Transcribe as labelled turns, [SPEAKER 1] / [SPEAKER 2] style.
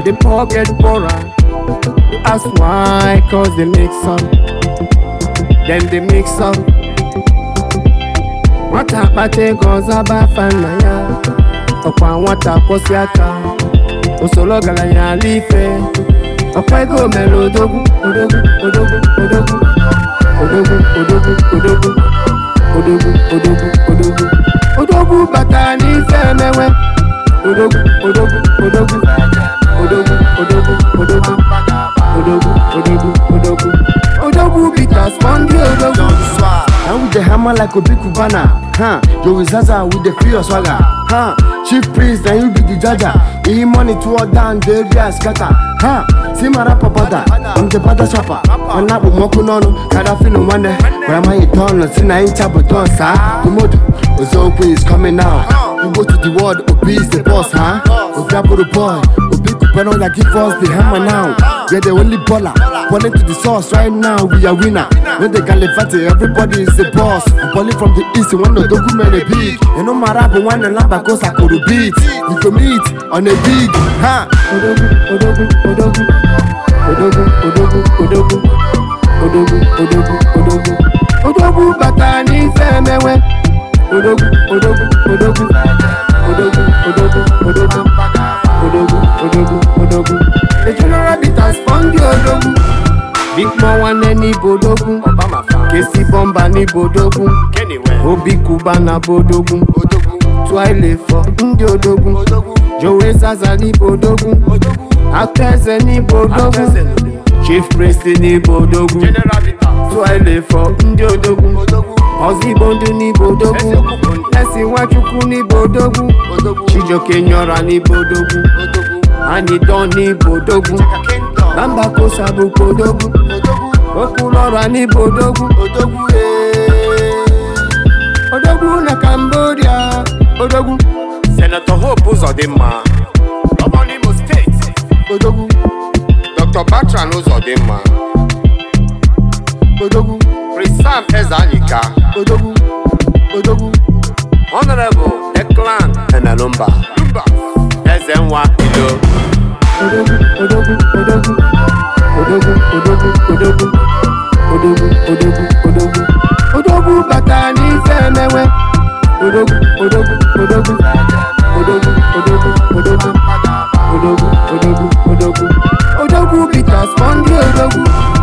[SPEAKER 1] The poor get poorer. Ask why? Cause they make some. Then they make some. Wata pate goza bafana ya. Okwa wata posiaka. Osolo galanya life. Okwa ego melo odogu. Odogu, odogu, odogu. Odogu, odogu, odogu. Odogu, odogu, odogu. Odogu batani femewe. Odogu, odogu, odogu. Odogu, odogu, odogu. Odogu, odogu, odogu. Odogu bitas fondi odogu.
[SPEAKER 2] And with the hammer like a big Cubana, Joey Zaza with the free swagger, Chief priest and you be the judge. E money to all down the area scatter, See my rapper brother, I'm the brother shopper. I'm not with Mokunono, Kadafi no wonder. But I'm a ton, Sina in Chaboton, sir. Tomoto, Ozopo is coming now. You go to the world, Obi is the boss, Obiabo the boy, Obi Kupano that give us the hammer now. We're the only baller, balling to the source right now, we are winner. When they caliphate, everybody is the boss. I'm balling from the east, when the document a big. You know my rap, when the lamba goes, I could beat. We can meet on a big,
[SPEAKER 1] Odogu, odogu, odogu. Odogu, odogu, odogu. Odogu, odogu, odogu. Odogu batani femewe. Odogu, odogu, odogu. Odogu, odogu, odogu. Odogu, odogu, odogu. The general bitters found the odogu. Big Mwa ni bodogu. Kesi bomba ni bodogu. Obi Kuba na bodogu. Twaile for ndi odogu. Joey Zaza ni bodogu. Actors ni bodogu. Chief priest ni bodogu. Twaile for ndi odogu. Ozi bondu ni bodogu. Esi Nwachukwu ni bodogu. Chijoke Nyora ni bodogu. Anidon ni bodogu. Bamba Kosa bu bodogu. Okulora ni bodogu. Odogu na Cambodia. Odogu.
[SPEAKER 3] Senator Hope Uzodimma, Governor Imo State,
[SPEAKER 1] Odogu.
[SPEAKER 3] Dr. Bertrand Uzodimma,
[SPEAKER 1] Odogu.
[SPEAKER 3] Prince Sam Ezanyika,
[SPEAKER 1] Odogu. Odogu.
[SPEAKER 3] Honorable Declan Enalumba, Ezenwa Ilo,
[SPEAKER 1] Odogu, odogu, odogu. Odogu, odogu, odogu. Odogu, odogu, odogu. Odogu batani femewe. Odogu, odogu, odogu. Odogu, odogu, odogu. Odogu, odogu, odogu. Odogu bitters fondi odogu.